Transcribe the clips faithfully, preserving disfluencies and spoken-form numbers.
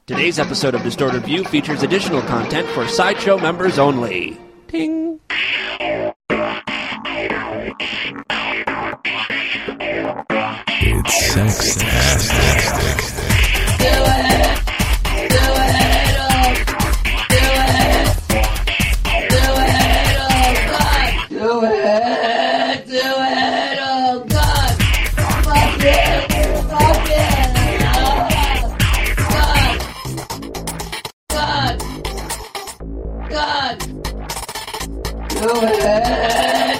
Today's episode of Distorted View features additional content for Sideshow members only. Ting! It's Sextastic. Do it! Do it! Do it! Do it! Oh God! Do it! Do it! Oh God! Fuck it! Fuck it! God! God! God! Do it!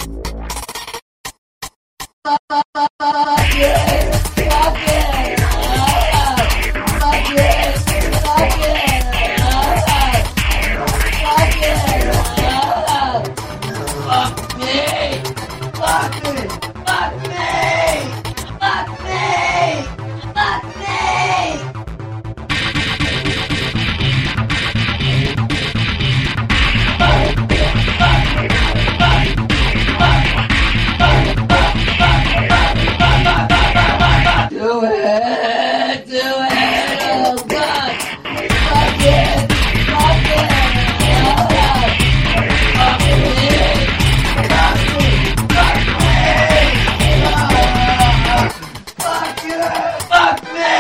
Fuck it! Fuck it! Fuck it! Fuck it! Fuck it! Fuck me! Fuck me! Fuck me! Fuck me! Fuck me! Do it! Do it! Oh God! Fuck it! Fuck it! Fuck me! Fuck me! Fuck me! Fuck you! Fuck me!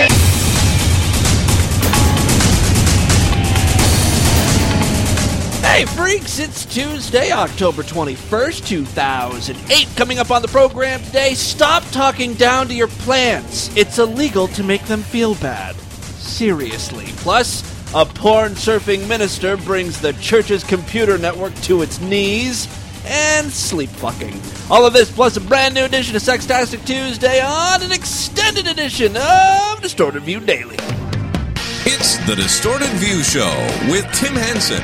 Hey freaks, it's Tuesday, October twenty-first, two thousand eight. Coming up on the program today, stop talking down to your plants. It's illegal to make them feel bad. Seriously. Plus, a porn-surfing minister brings the church's computer network to its knees. And sleep fucking. All of this plus a brand new edition of Sextastic Tuesday on an extended edition of Distorted View Daily. It's the Distorted View Show with Tim Henson.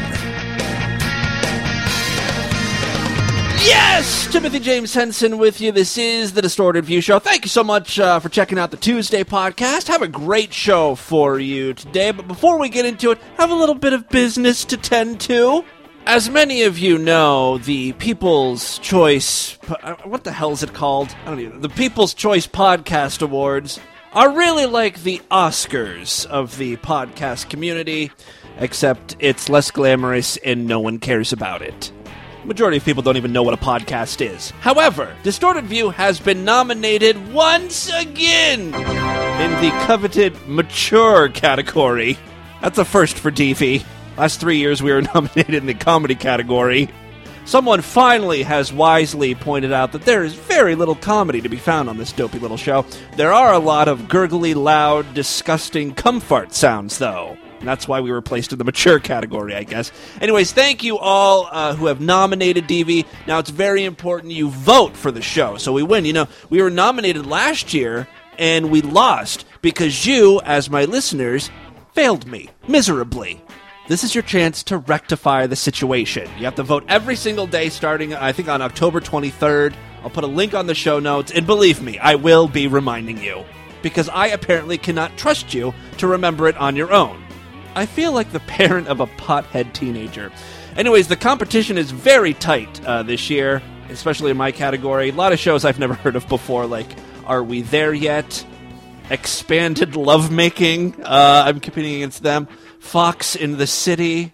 Yes! Timothy James Henson with you. This is the Distorted View Show. Thank you so much uh, for checking out the Tuesday podcast. Have a great show for you today. But before we get into it, have a little bit of business to tend to. As many of you know, the People's Choice... What the hell is it called? I don't even... The People's Choice Podcast Awards are really like the Oscars of the podcast community, except it's less glamorous and no one cares about it. Majority of people don't even know what a podcast is. However, Distorted View has been nominated once again in the coveted mature category. That's a first for D V. Last three years we were nominated in the comedy category. Someone finally has wisely pointed out that there is very little comedy to be found on this dopey little show. There are a lot of gurgly, loud, disgusting comfort sounds, though. And that's why we were placed in the mature category, I guess. Anyways, thank you all uh, who have nominated D V. Now, it's very important you vote for the show so we win. You know, we were nominated last year, and we lost because you, as my listeners, failed me miserably. This is your chance to rectify the situation. You have to vote every single day starting, I think, on October twenty-third. I'll put a link on the show notes, and believe me, I will be reminding you, because I apparently cannot trust you to remember it on your own. I feel like the parent of a pothead teenager. Anyways, the competition is very tight uh, this year, especially in my category. A lot of shows I've never heard of before, like Are We There Yet? Expanded Lovemaking. Uh, I'm competing against them. Fox in the City.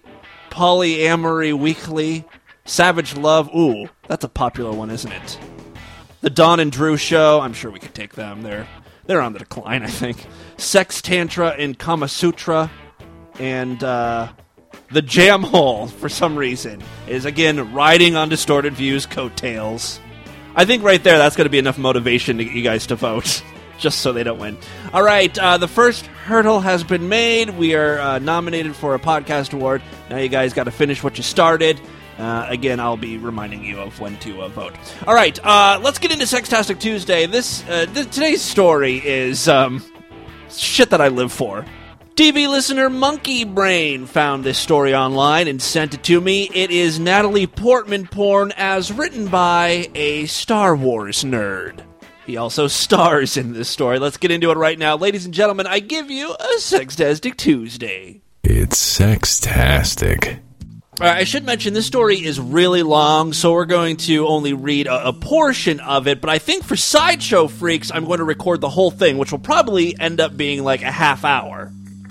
Polyamory Weekly. Savage Love. Ooh, that's a popular one, isn't it? The Dawn and Drew Show. I'm sure we could take them. They're, they're on the decline, I think. Sex Tantra and Kama Sutra. And uh, the Jam Hole, for some reason, is, again, riding on Distorted View's coattails. I think right there, that's going to be enough motivation to get you guys to vote, just so they don't win. All right, uh, the first hurdle has been made. We are uh, nominated for a podcast award. Now you guys got to finish what you started. Uh, again, I'll be reminding you of when to uh, vote. All right, uh, let's get into Sextastic Tuesday. This uh, th- Today's story is um, shit that I live for. T V listener Monkey Brain found this story online and sent it to me. It is Natalie Portman porn as written by a Star Wars nerd. He also stars in this story. Let's get into it right now. Ladies and gentlemen, I give you a Sextastic Tuesday. It's Sextastic. Uh, I should mention this story is really long, so we're going to only read a, a portion of it, but I think for Sideshow Freaks, I'm going to record the whole thing, which will probably end up being like a half hour.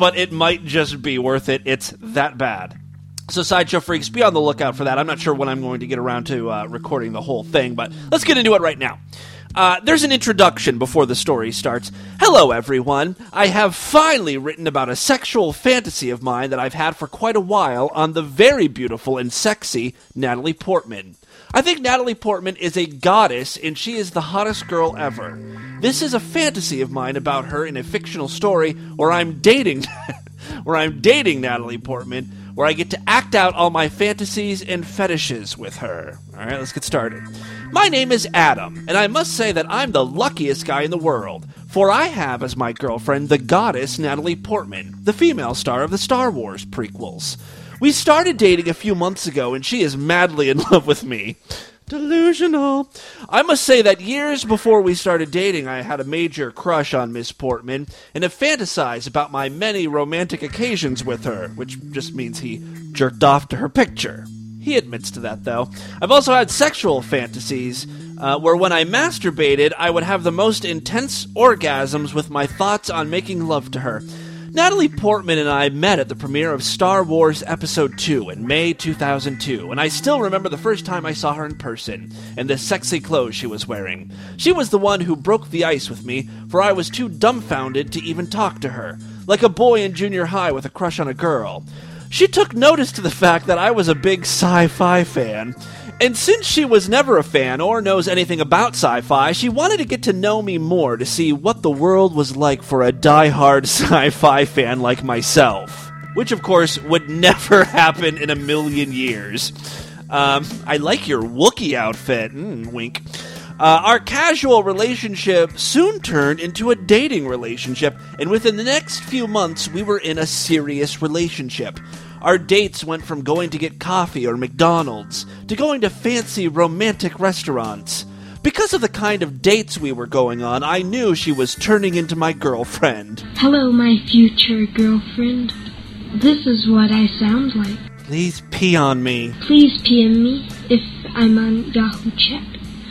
but it might just be worth it. It's that bad. So Sideshow Freaks, be on the lookout for that. I'm not sure when I'm going to get around to uh, recording the whole thing, but let's get into it right now. Uh, there's an introduction before the story starts. Hello, everyone. I have finally written about a sexual fantasy of mine that I've had for quite a while on the very beautiful and sexy Natalie Portman. I think Natalie Portman is a goddess, and she is the hottest girl ever. This is a fantasy of mine about her in a fictional story where I'm dating, where I'm dating Natalie Portman, where I get to act out all my fantasies and fetishes with her. All right, let's get started. My name is Adam, and I must say that I'm the luckiest guy in the world, for I have as my girlfriend the goddess Natalie Portman, the female star of the Star Wars prequels. We started dating a few months ago, and she is madly in love with me. Delusional. I must say that years before we started dating, I had a major crush on Miss Portman, and have fantasized about my many romantic occasions with her, which just means he jerked off to her picture. He admits to that, though. I've also had sexual fantasies, uh, where when I masturbated, I would have the most intense orgasms with my thoughts on making love to her. Natalie Portman and I met at the premiere of Star Wars Episode two in May two thousand two, and I still remember the first time I saw her in person, and the sexy clothes she was wearing. She was the one who broke the ice with me, for I was too dumbfounded to even talk to her, like a boy in junior high with a crush on a girl. She took notice to the fact that I was a big sci-fi fan, and since she was never a fan or knows anything about sci-fi, she wanted to get to know me more to see what the world was like for a die-hard sci-fi fan like myself, which of course would never happen in a million years. Um, I like your Wookiee outfit, mm, wink. Uh, our casual relationship soon turned into a dating relationship, and within the next few months, we were in a serious relationship. Our dates went from going to get coffee or McDonald's to going to fancy romantic restaurants. Because of the kind of dates we were going on, I knew she was turning into my girlfriend. Hello, my future girlfriend. This is what I sound like. Please pee on me. Please P M me if I'm on Yahoo Chat.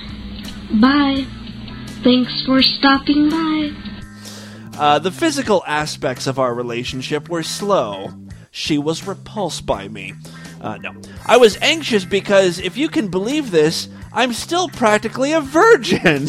Bye. Thanks for stopping by. Uh, the physical aspects of our relationship were slow. She was repulsed by me. Uh, no. I was anxious because, if you can believe this, I'm still practically a virgin.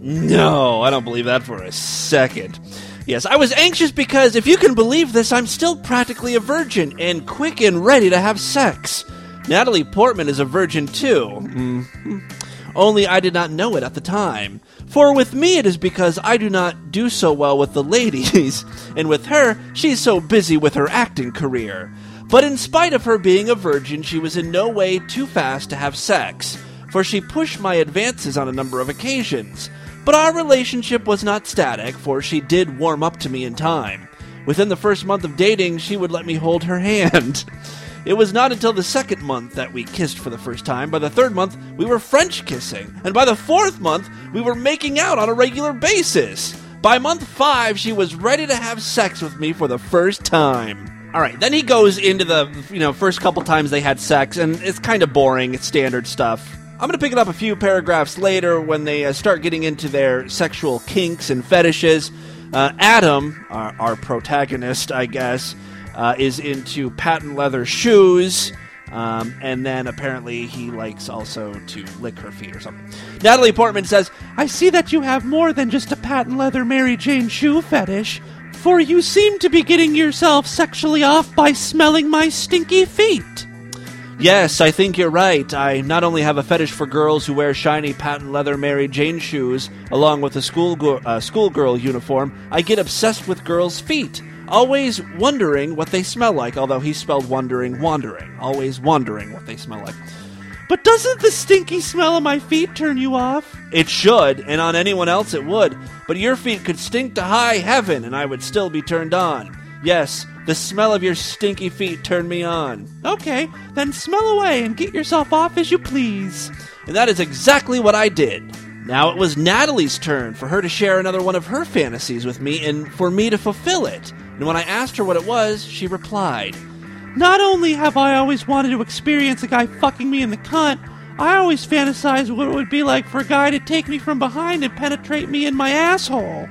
No, I don't believe that for a second. Yes, I was anxious because, if you can believe this, I'm still practically a virgin and quick and ready to have sex. Natalie Portman is a virgin too. Mm-hmm. Only I did not know it at the time. For with me it is because I do not do so well with the ladies, and with her, she's so busy with her acting career. But in spite of her being a virgin, she was in no way too fast to have sex, for she pushed my advances on a number of occasions. But our relationship was not static, for she did warm up to me in time. Within the first month of dating, she would let me hold her hand. It was not until the second month that we kissed for the first time. By the third month, we were French kissing. And by the fourth month, we were making out on a regular basis. By month five, she was ready to have sex with me for the first time. All right, then he goes into the, you know, first couple times they had sex, and it's kind of boring. It's standard stuff. I'm going to pick it up a few paragraphs later when they uh, start getting into their sexual kinks and fetishes. Uh, Adam, our, our protagonist, I guess, Uh, is into patent leather shoes, um, and then apparently he likes also to lick her feet or something. Natalie Portman says, I see that you have more than just a patent leather Mary Jane shoe fetish, for you seem to be getting yourself sexually off by smelling my stinky feet. Yes, I think you're right. I not only have a fetish for girls who wear shiny patent leather Mary Jane shoes, along with a school go- uh, schoolgirl uniform, I get obsessed with girls' feet. Always wondering what they smell like, although he spelled wondering, wandering. Always wondering what they smell like. But doesn't the stinky smell of my feet turn you off? It should, and on anyone else it would. But your feet could stink to high heaven, and I would still be turned on. Yes, the smell of your stinky feet turned me on. Okay, then smell away and get yourself off as you please. And that is exactly what I did. Now it was Natalie's turn for her to share another one of her fantasies with me and for me to fulfill it. And when I asked her what it was, she replied, Not only have I always wanted to experience a guy fucking me in the cunt, I always fantasized what it would be like for a guy to take me from behind and penetrate me in my asshole.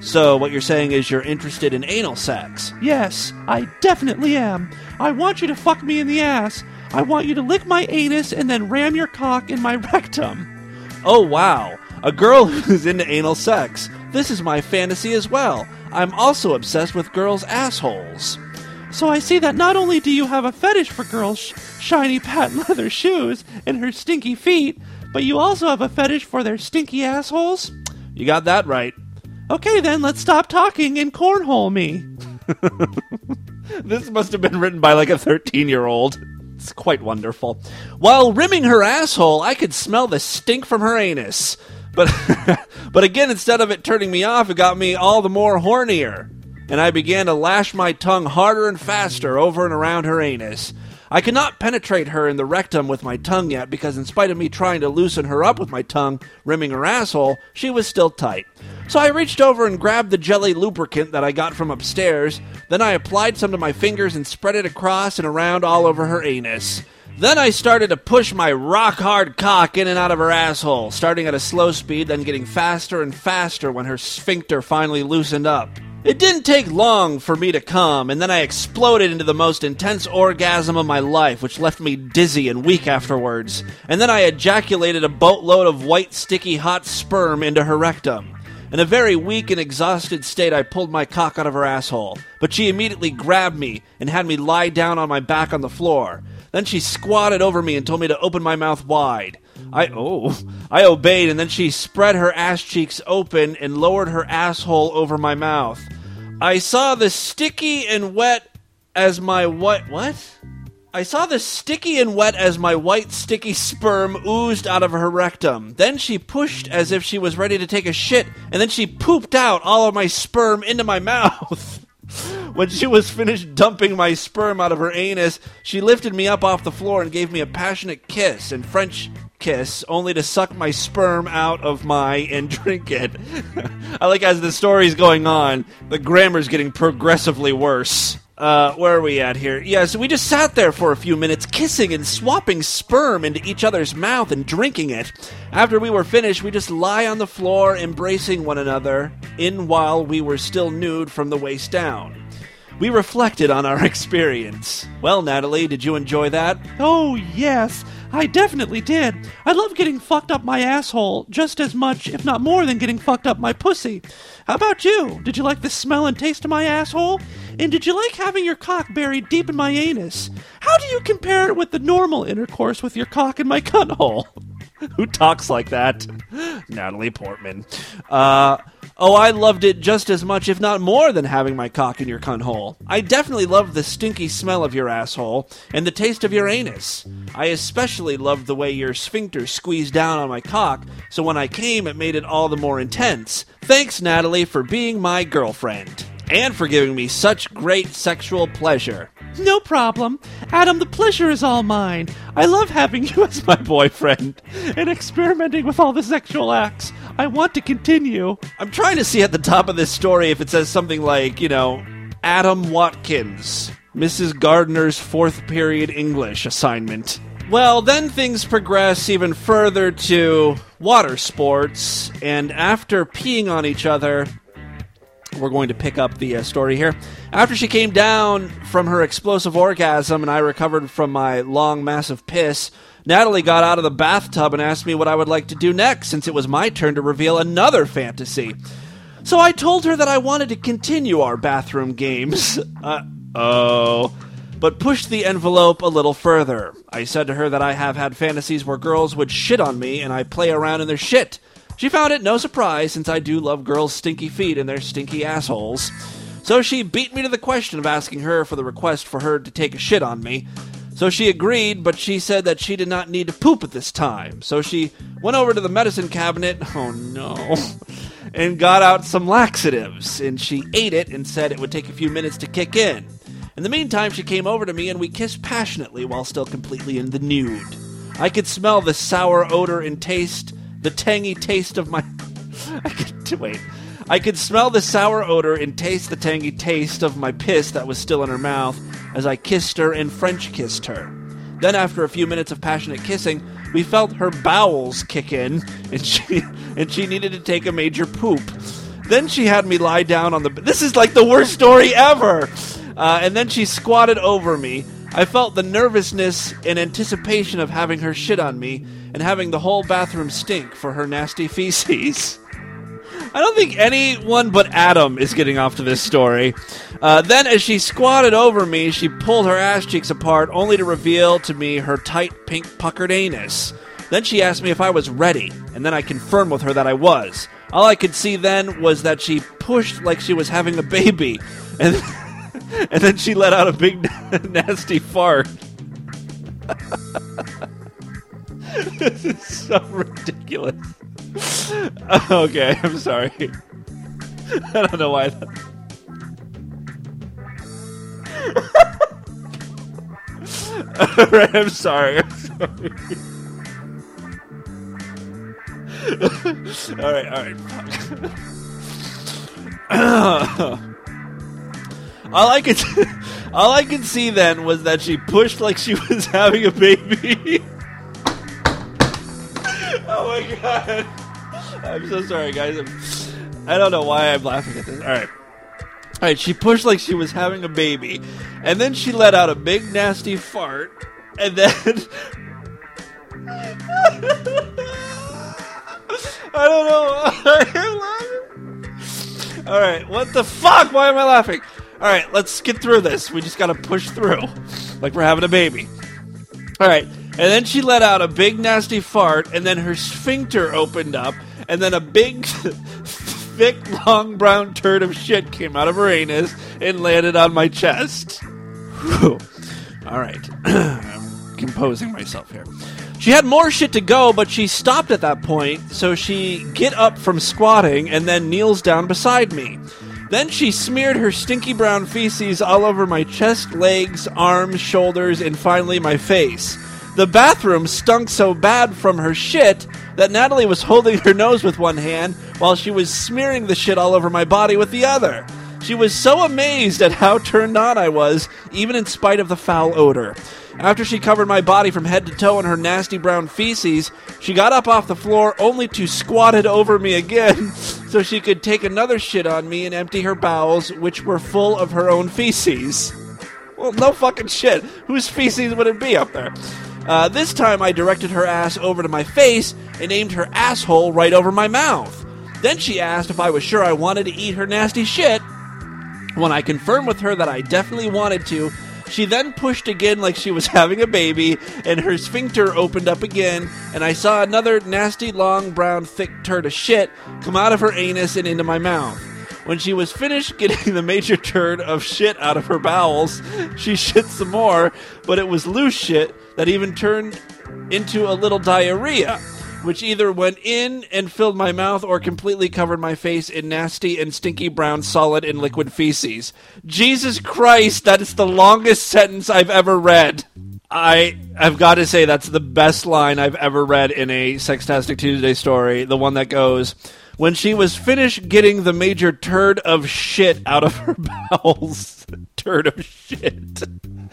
So what you're saying is you're interested in anal sex? Yes, I definitely am. I want you to fuck me in the ass. I want you to lick my anus and then ram your cock in my rectum. Oh, wow. A girl who's into anal sex. This is my fantasy as well. I'm also obsessed with girls' assholes. So I see that not only do you have a fetish for girls' sh- shiny patent leather shoes and her stinky feet, but you also have a fetish for their stinky assholes? You got that right. Okay then, let's stop talking and cornhole me. This must have been written by like a thirteen-year-old. It's quite wonderful. While rimming her asshole, I could smell the stink from her anus. But but again, instead of it turning me off, it got me all the more hornier. And I began to lash my tongue harder and faster over and around her anus. I could not penetrate her in the rectum with my tongue yet, because in spite of me trying to loosen her up with my tongue, rimming her asshole, she was still tight. So I reached over and grabbed the jelly lubricant that I got from upstairs. Then I applied some to my fingers and spread it across and around all over her anus. Then I started to push my rock-hard cock in and out of her asshole, starting at a slow speed, then getting faster and faster when her sphincter finally loosened up. It didn't take long for me to come, and then I exploded into the most intense orgasm of my life, which left me dizzy and weak afterwards. And then I ejaculated a boatload of white, sticky, hot sperm into her rectum. In a very weak and exhausted state, I pulled my cock out of her asshole, but she immediately grabbed me and had me lie down on my back on the floor. Then she squatted over me and told me to open my mouth wide. I oh, I obeyed, and then she spread her ass cheeks open and lowered her asshole over my mouth. I saw the sticky and wet as my what? What? I saw the sticky and wet as my white, sticky sperm oozed out of her rectum. Then she pushed as if she was ready to take a shit, and then she pooped out all of my sperm into my mouth. When she was finished dumping my sperm out of her anus, she lifted me up off the floor and gave me a passionate kiss, and French kiss, only to suck my sperm out of my and drink it. I like as the story's going on, the grammar's getting progressively worse. Uh, where are we at here? Yeah, so we just sat there for a few minutes, kissing and swapping sperm into each other's mouth and drinking it. After we were finished, we just lie on the floor, embracing one another, in while we were still nude from the waist down. We reflected on our experience. Well, Natalie, did you enjoy that? Oh, yes, I definitely did. I love getting fucked up my asshole just as much, if not more, than getting fucked up my pussy. How about you? Did you like the smell and taste of my asshole? And did you like having your cock buried deep in my anus? How do you compare it with the normal intercourse with your cock in my cunt hole? Who talks like that? Natalie Portman. Uh, oh, I loved it just as much, if not more, than having my cock in your cunt hole. I definitely loved the stinky smell of your asshole and the taste of your anus. I especially loved the way your sphincter squeezed down on my cock, so when I came, it made it all the more intense. Thanks, Natalie, for being my girlfriend. And for giving me such great sexual pleasure. No problem. Adam, the pleasure is all mine. I love having you as my boyfriend and experimenting with all the sexual acts. I want to continue. I'm trying to see at the top of this story if it says something like, you know, Adam Watkins, Missus Gardner's fourth period English assignment. Well, then things progress even further to water sports, and after peeing on each other... We're going to pick up the uh, story here. After she came down from her explosive orgasm and I recovered from my long, massive piss, Natalie got out of the bathtub and asked me what I would like to do next, since it was my turn to reveal another fantasy. So I told her that I wanted to continue our bathroom games. Uh-oh. But pushed the envelope a little further. I said to her that I have had fantasies where girls would shit on me and I play around in their shit. She found it no surprise, since I do love girls' stinky feet and their stinky assholes. So she beat me to the question of asking her for the request for her to take a shit on me. So she agreed, but she said that she did not need to poop at this time. So she went over to the medicine cabinet, oh no, and got out some laxatives. And she ate it and said it would take a few minutes to kick in. In the meantime, she came over to me and we kissed passionately while still completely in the nude. I could smell the sour odor and taste... The tangy taste of my... I could... Wait. I could smell the sour odor and taste the tangy taste of my piss that was still in her mouth as I kissed her and French kissed her. Then after a few minutes of passionate kissing, we felt her bowels kick in, and she and she needed to take a major poop. Then she had me lie down on the... This is like the worst story ever! Uh, and then she squatted over me. I felt the nervousness in anticipation of having her shit on me and having the whole bathroom stink for her nasty feces. I don't think anyone but Adam is getting off to this story. Uh, then as she squatted over me, she pulled her ass cheeks apart only to reveal to me her tight pink puckered anus. Then she asked me if I was ready, and then I confirmed with her that I was. All I could see then was that she pushed like she was having a baby, and, and then she let out a big nasty fart. This is so ridiculous. Okay, I'm sorry. I don't know why. That... Alright, I'm sorry. I'm sorry. alright, alright. all I could all I could see then was that she pushed like she was having a baby. Oh my god. I'm so sorry, guys. I'm, I don't know why I'm laughing at this. Alright. Alright, she pushed like she was having a baby. And then she let out a big nasty fart. And then... I don't know. Alright, what the fuck? Why am I laughing? Alright, let's get through this. We just gotta push through. Like we're having a baby. Alright. And then she let out a big nasty fart, and then her sphincter opened up, and then a big, thick, long brown turd of shit came out of her anus and landed on my chest. Whew. All right. I'm composing myself here. She had more shit to go, but she stopped at that point, so she get up from squatting and then kneels down beside me. Then she smeared her stinky brown feces all over my chest, legs, arms, shoulders, and finally my face. The bathroom stunk so bad from her shit that Natalie was holding her nose with one hand while she was smearing the shit all over my body with the other. She was so amazed at how turned on I was, even in spite of the foul odor. After she covered my body from head to toe in her nasty brown feces, she got up off the floor only to squat it over me again so she could take another shit on me and empty her bowels, which were full of her own feces. Well, no fucking shit. Whose feces would it be up there? Uh, this time I directed her ass over to my face and aimed her asshole right over my mouth. Then she asked if I was sure I wanted to eat her nasty shit. When I confirmed with her that I definitely wanted to, she then pushed again like she was having a baby, and her sphincter opened up again, and I saw another nasty, long, brown, thick turd of shit come out of her anus and into my mouth. When she was finished getting the major turd of shit out of her bowels, she shit some more, but it was loose shit that even turned into a little diarrhea, which either went in and filled my mouth or completely covered my face in nasty and stinky brown solid and liquid feces. Jesus Christ, that is the longest sentence I've ever read. I, I've got to say that's the best line I've ever read in a Sextastic Tuesday story, the one that goes... When she was finished getting the major turd of shit out of her bowels. Turd of shit.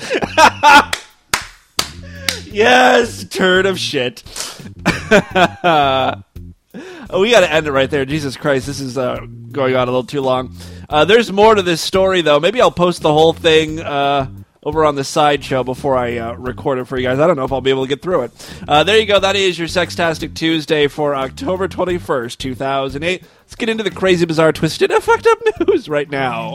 Yes, turd of shit. Oh, we got to end it right there. Jesus Christ, this is uh, going on a little too long. Uh, there's more to this story, though. Maybe I'll post the whole thing uh, over on the sideshow before I uh, record it for you guys. I don't know if I'll be able to get through it. Uh, there you go. That is your Sextastic Tuesday for October twenty-first, two thousand eight. Let's get into the crazy, bizarre, twisted, and fucked up news right now.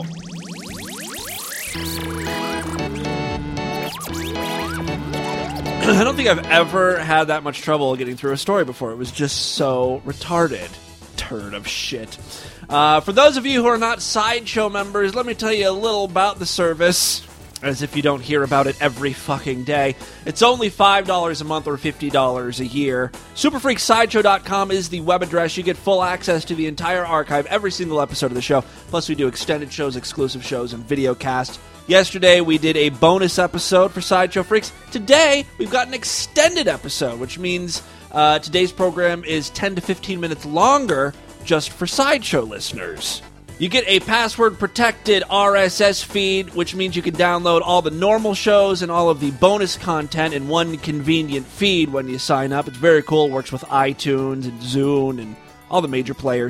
I don't think I've ever had that much trouble getting through a story before. It was just so retarded. Turd of shit. Uh, for those of you who are not Sideshow members, let me tell you a little about the service, as if you don't hear about it every fucking day. It's only five dollars a month or fifty dollars a year. super freak sideshow dot com is the web address. You get full access to the entire archive, every single episode of the show. Plus, we do extended shows, exclusive shows, and video casts. Yesterday, we did a bonus episode for Sideshow Freaks. Today, we've got an extended episode, which means uh, today's program is ten to fifteen minutes longer just for Sideshow listeners. You get a password-protected R S S feed, which means you can download all the normal shows and all of the bonus content in one convenient feed when you sign up. It's very cool. It works with iTunes and Zune and all the major players.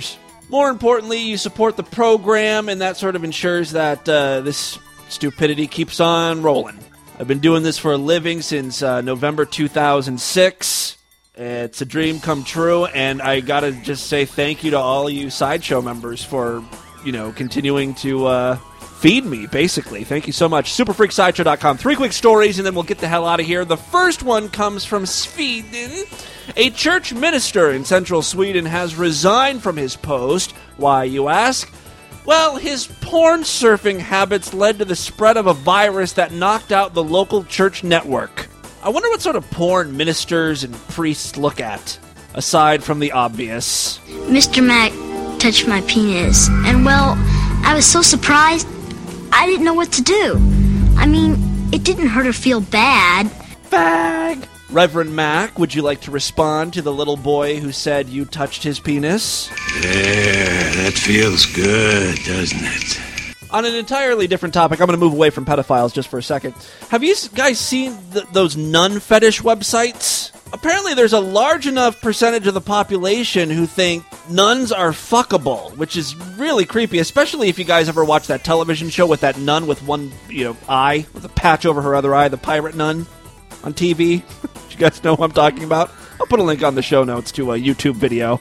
More importantly, you support the program, and that sort of ensures that uh, this stupidity keeps on rolling. I've been doing this for a living since uh, November two thousand six. It's a dream come true, and I gotta just say thank you to all you Sideshow members for, you know, continuing to uh, feed me, basically. Thank you so much. super freak sideshow dot com. Three quick stories, and then we'll get the hell out of here. The first one comes from Sweden. A church minister in central Sweden has resigned from his post. Why, you ask? Well, his porn surfing habits led to the spread of a virus that knocked out the local church network. I wonder what sort of porn ministers and priests look at, aside from the obvious. Mister Mac touched my penis, and well, I was so surprised, I didn't know what to do. I mean, it didn't hurt or feel bad. Fag! Reverend Mac, would you like to respond to the little boy who said you touched his penis? Yeah, that feels good, doesn't it? On an entirely different topic, I'm going to move away from pedophiles just for a second. Have you guys seen th- those nun fetish websites? Apparently there's a large enough percentage of the population who think nuns are fuckable, which is really creepy, especially if you guys ever watch that television show with that nun with one, you know, eye, with a patch over her other eye, the pirate nun on T V. You guys know what I'm talking about? I'll put a link on the show notes to a YouTube video.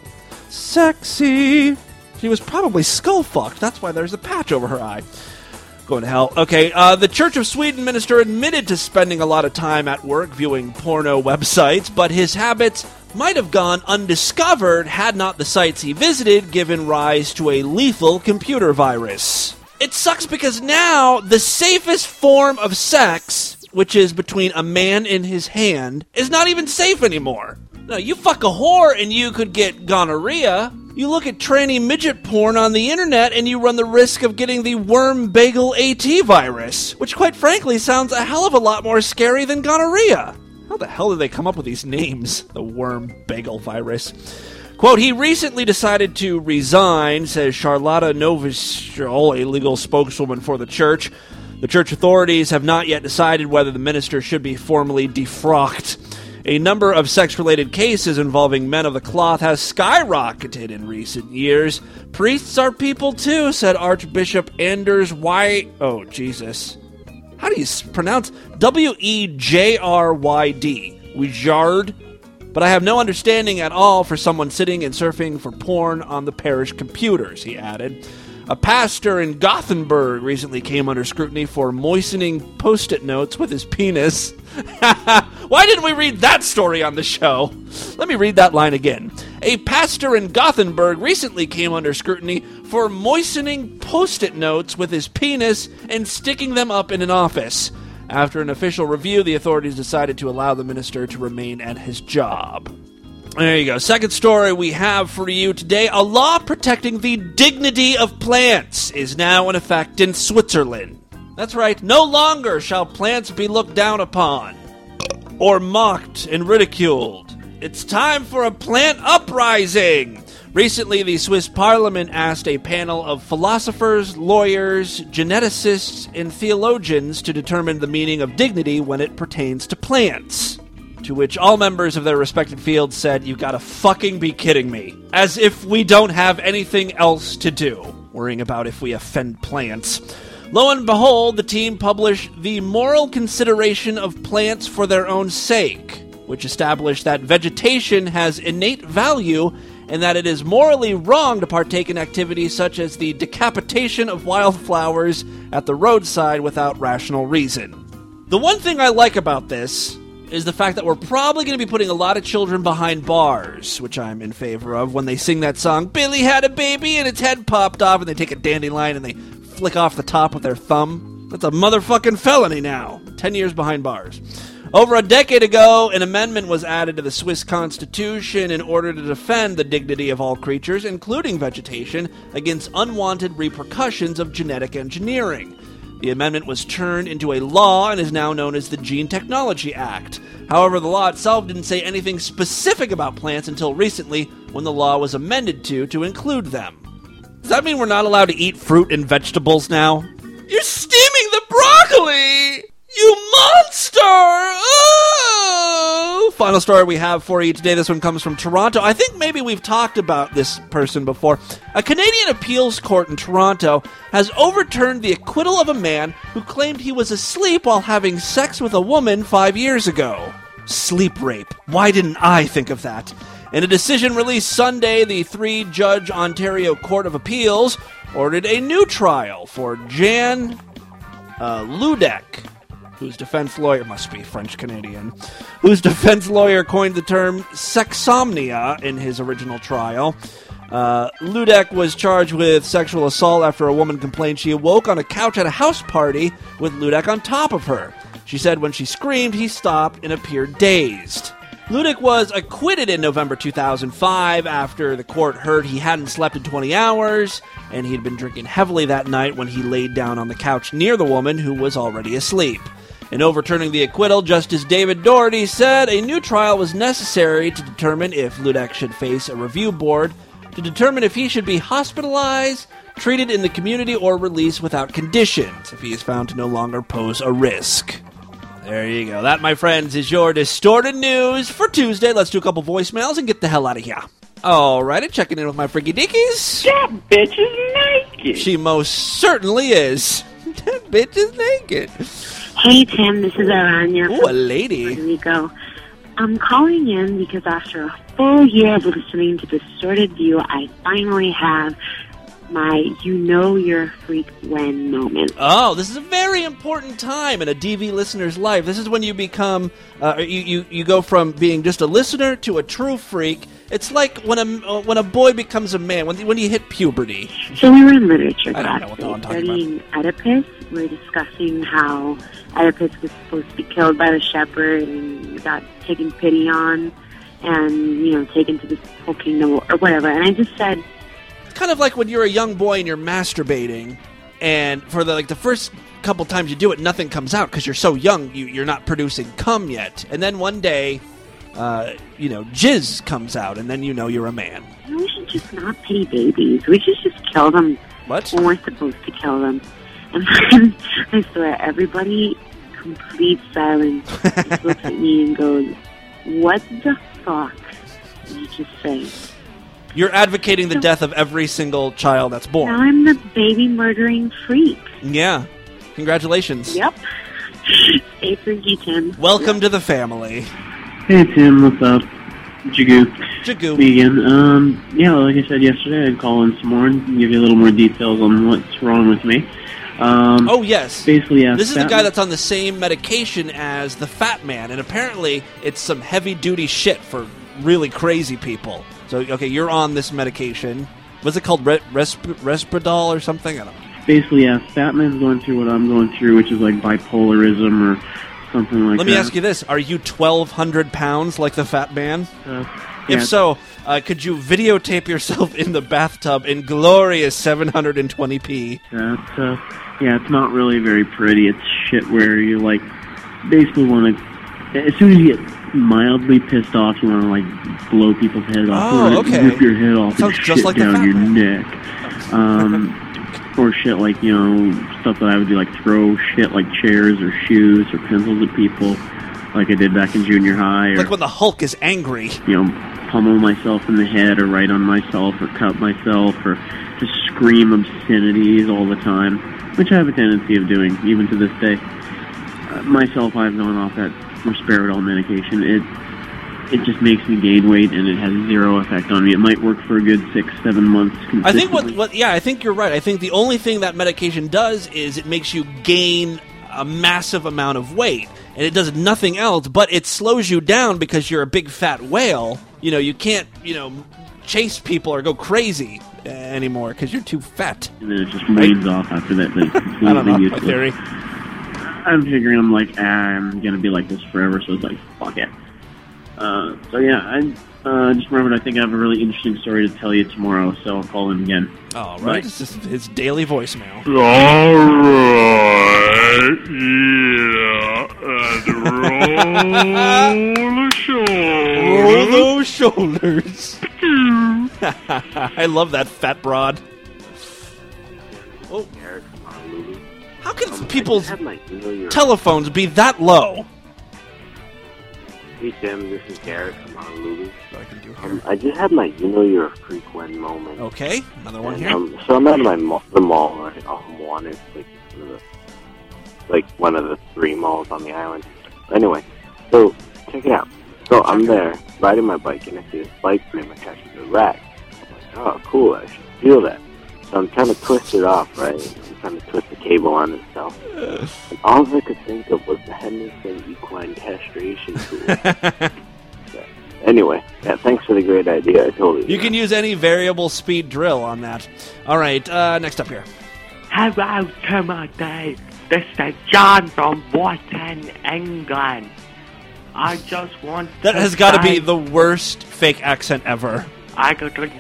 Sexy. She was probably skull-fucked. That's why there's a patch over her eye. Going to hell. Okay, uh, the Church of Sweden minister admitted to spending a lot of time at work viewing porno websites, but his habits might have gone undiscovered had not the sites he visited given rise to a lethal computer virus. It sucks because now the safest form of sex, which is between a man and his hand, is not even safe anymore. No, you fuck a whore and you could get gonorrhea. You look at tranny midget porn on the internet and you run the risk of getting the worm bagel AT virus, which quite frankly sounds a hell of a lot more scary than gonorrhea. How the hell did they come up with these names? The worm bagel virus. Quote, he recently decided to resign, says Charlotta Novishol, a legal spokeswoman for the church. The church authorities have not yet decided whether the minister should be formally defrocked. A number of sex-related cases involving men of the cloth has skyrocketed in recent years. Priests are people too, said Archbishop Anders Y... Oh, Jesus. How do you pronounce... W E J R Y D. Wijard? But I have no understanding at all for someone sitting and surfing for porn on the parish computers, he added. A pastor in Gothenburg recently came under scrutiny for moistening Post-it notes with his penis. Why didn't we read that story on the show? Let me read that line again. A pastor in Gothenburg recently came under scrutiny for moistening Post-it notes with his penis and sticking them up in an office. After an official review, the authorities decided to allow the minister to remain at his job. There you go. Second story we have for you today. A law protecting the dignity of plants is now in effect in Switzerland. That's right. No longer shall plants be looked down upon or mocked and ridiculed. It's time for a plant uprising. Recently, the Swiss parliament asked a panel of philosophers, lawyers, geneticists, and theologians to determine the meaning of dignity when it pertains to plants. To which all members of their respective fields said, you gotta fucking be kidding me. As if we don't have anything else to do, worrying about if we offend plants. Lo and behold, the team published The Moral Consideration of Plants for Their Own Sake, which established that vegetation has innate value and that it is morally wrong to partake in activities such as the decapitation of wildflowers at the roadside without rational reason. The one thing I like about this is the fact that we're probably going to be putting a lot of children behind bars, which I'm in favor of, when they sing that song, Billy had a baby and its head popped off, and they take a dandelion and they flick off the top with their thumb. That's a motherfucking felony now. Ten years behind bars. Over a decade ago, an amendment was added to the Swiss Constitution in order to defend the dignity of all creatures, including vegetation, against unwanted repercussions of genetic engineering. The amendment was turned into a law and is now known as the Gene Technology Act. However, the law itself didn't say anything specific about plants until recently, when the law was amended to to include them. Does that mean we're not allowed to eat fruit and vegetables now? You're steaming the broccoli! You monster! Oh! final story we have for you today, this one comes from Toronto. I think maybe we've talked about this person before. A Canadian appeals court in Toronto has overturned the acquittal of a man who claimed he was asleep while having sex with a woman five years ago. Sleep rape. Why didn't I think of that? In a decision released Sunday, the three-judge Ontario Court of Appeals ordered a new trial for Jan uh, Ludek, whose defense lawyer, must be French-Canadian, whose defense lawyer coined the term sexsomnia in his original trial. Uh, Ludek was charged with sexual assault after a woman complained she awoke on a couch at a house party with Ludek on top of her. She said when she screamed, he stopped and appeared dazed. Ludek was acquitted in November two thousand five after the court heard he hadn't slept in twenty hours, and he'd been drinking heavily that night when he laid down on the couch near the woman who was already asleep. In overturning the acquittal, Justice David Doherty said a new trial was necessary to determine if Ludek should face a review board to determine if he should be hospitalized, treated in the community, or released without conditions if he is found to no longer pose a risk. There you go. That, my friends, is your Distorted News for Tuesday. Let's do a couple voicemails and get the hell out of here. Alrighty, checking in with my freaky dickies. That bitch is naked. She most certainly is. That bitch is naked. Hey, Tim, this is Aranya. Ooh, a lady. Puerto Rico. I'm calling in because after a full year of listening to Distorted View, I finally have my you know you're a freak when moment. Oh, this is a very important time in a D V listener's life. This is when you become, uh, you, you, you go from being just a listener to a true freak. It's like when a, uh, when a boy becomes a man, when, when you hit puberty. So we were in literature I don't class know what the hell I'm talking studying Oedipus. We were discussing how Oedipus was supposed to be killed by the shepherd and got taken pity on and, you know, taken to this whole kingdom or whatever. And I just said, Kind of like when you're a young boy and you're masturbating, and for the like the first couple times you do it, nothing comes out because you're so young, you, you're not producing cum yet. And then one day, uh, you know, jizz comes out, and then you know you're a man. we should just not pity babies. We should just kill them What? when we're supposed to kill them. And then, I swear, everybody, complete silence, just looks at me and goes, what the fuck did you just say? You're advocating the death of every single child that's Now born. I'm the baby murdering freak. Yeah. Congratulations. Yep. Stay freaky, Tim. Welcome to the family. Hey Tim, what's up? Jagoo. Jagoo. Me again. Um, yeah, like I said yesterday, I'd call in some more and give you a little more details on what's wrong with me. Um, Oh, yes. Basically, yeah. This is the fat- guy that's on the same medication as the Fat Man, and apparently it's some heavy-duty shit for really crazy people. So, okay, you're on this medication. What's it called? Re- resp- Respridol or something? I don't know. Basically, yeah, Fat Man's going through what I'm going through, which is like bipolarism or something like Let that. me ask you this. Are you twelve hundred pounds like the Fat Man? Uh, If yeah. so, uh, could you videotape yourself in the bathtub in glorious seven twenty p? That's, uh, yeah, it's not really very pretty. It's shit where you, like, basically want to, as soon as you get mildly pissed off, you want to, like, blow people's heads off. Oh, or okay. rip your head off Sounds and just shit like the down Fat your Man. neck. Um, or shit like, you know, stuff that I would do, like throw shit like chairs or shoes or pencils at people, like I did back in junior high. Or, Like when the Hulk is angry. you know, pummel myself in the head or write on myself or cut myself or just scream obscenities all the time, which I have a tendency of doing even to this day. Uh, myself, I've gone off that risperidol medication. It it just makes me gain weight and it has zero effect on me. It might work for a good six, seven months consistently. I think what, what, yeah, I think you're right. I think the only thing that medication does is it makes you gain a massive amount of weight, and it does nothing else, but it slows you down because you're a big fat whale. You know, you can't, you know, chase people or go crazy uh, anymore because you're too fat. And then it just wanes off after that. Then it's completely I don't know, my useless. theory. I'm figuring I'm like, ah, I'm going to be like this forever, so it's like, fuck it. Uh, so yeah, I uh, just remembered I think I have a really interesting story to tell you tomorrow, so I'll call in again. All right, Right. it's just his daily voicemail. All right, yeah, and roll the shoulder. Roll those shoulders. I love that fat broad. Oh, how can people's I have my million- telephones be that low? Hey Tim, this is Garrett from Honolulu. What I can do here. Um, I just had my you know you're a freak when moment. Okay, another one and, here. Um, so I'm at my mall, the mall, right? Um, one is like one of the like one of the three malls on the island. Anyway, so check it out. So I'm there riding my bike, and I see this bike frame attached to the rack. I'm like, oh, cool! I should feel that. So I'm trying to twist it off, right? I'm trying to twist the cable on itself. And all I could think of was the Henderson equine castration tool. Yeah. Anyway, yeah, thanks for the great idea. I totally. You can use any variable speed drill on that. All right, uh, next up here. Hello, Timothy. This is John from Brighton, England. I just want That to has got to say be the worst fake accent ever. I got to...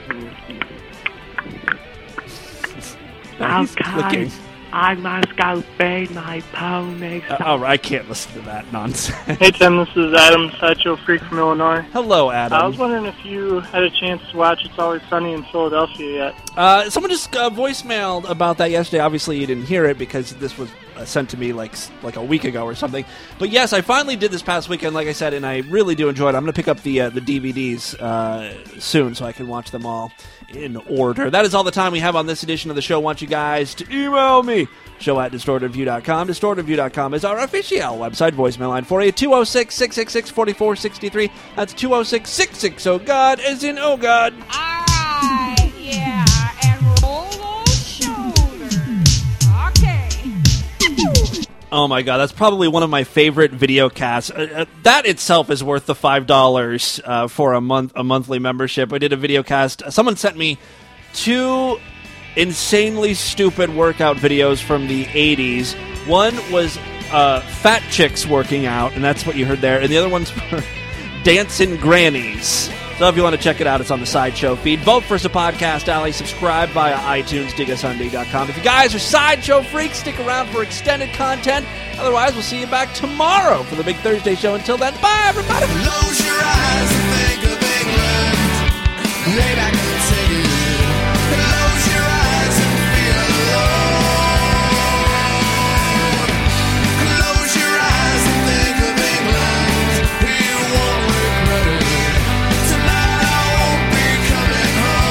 He's Okay, clicking. I must go feed my pony. Uh, oh, I can't listen to that nonsense. Hey Tim, this is Adam, Sideshow Freak from Illinois. Hello, Adam. I was wondering if you had a chance to watch It's Always Sunny in Philadelphia yet. Uh, someone just uh, voicemailed about that yesterday. Obviously, you didn't hear it because this was uh, sent to me like like a week ago or something. But yes, I finally did this past weekend, like I said, and I really do enjoy it. I'm going to pick up the uh, the D V Ds uh, soon so I can watch them all in order. That is all the time we have on this edition of the show. I want you guys to email me. Show at distorted view dot com. distorted view dot com is our official website. Voicemail line for you, two oh six, six six six, four four six three. That's two oh six, six six oh, God, as in oh, God. Alright, yeah, and roll those shoulders. Okay. Oh my God, that's probably one of my favorite video casts. Uh, uh, that itself is worth the five dollars uh, for a month, a monthly membership. I did a video cast. Someone sent me two insanely stupid workout videos from the eighties. One was uh, fat chicks working out, and that's what you heard there. And the other one's for dancing grannies. So if you want to check it out, it's on the Sideshow feed. Vote for us a Podcast Alley. Subscribe via iTunes, dig us on dig dot com. If you guys are Sideshow freaks, stick around for extended content. Otherwise, we'll see you back tomorrow for the big Thursday show. Until then, bye, everybody. Close your eyes and think of England. Lay back and take it. Close your eyes and feel alone. Close your eyes and think of England. You won't regret it. Tonight I won't be coming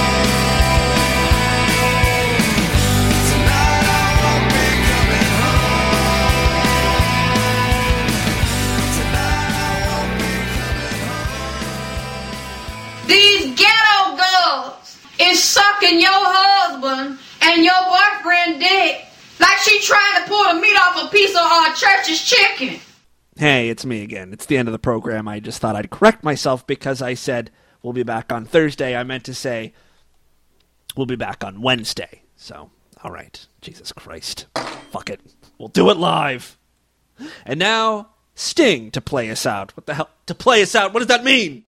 home. Tonight I won't be coming home. Tonight I won't be coming home. These ghetto girls is sucking your husband and your boyfriend dick like she trying to pull the meat off a piece of our church's chicken. Hey, it's me again. It's the end of the program. I just thought I'd correct myself because I said we'll be back on Thursday. I meant to say we'll be back on Wednesday. So, all right. Jesus Christ. Fuck it. We'll do it live. And now, Sting to play us out. What the hell? To play us out? What does that mean?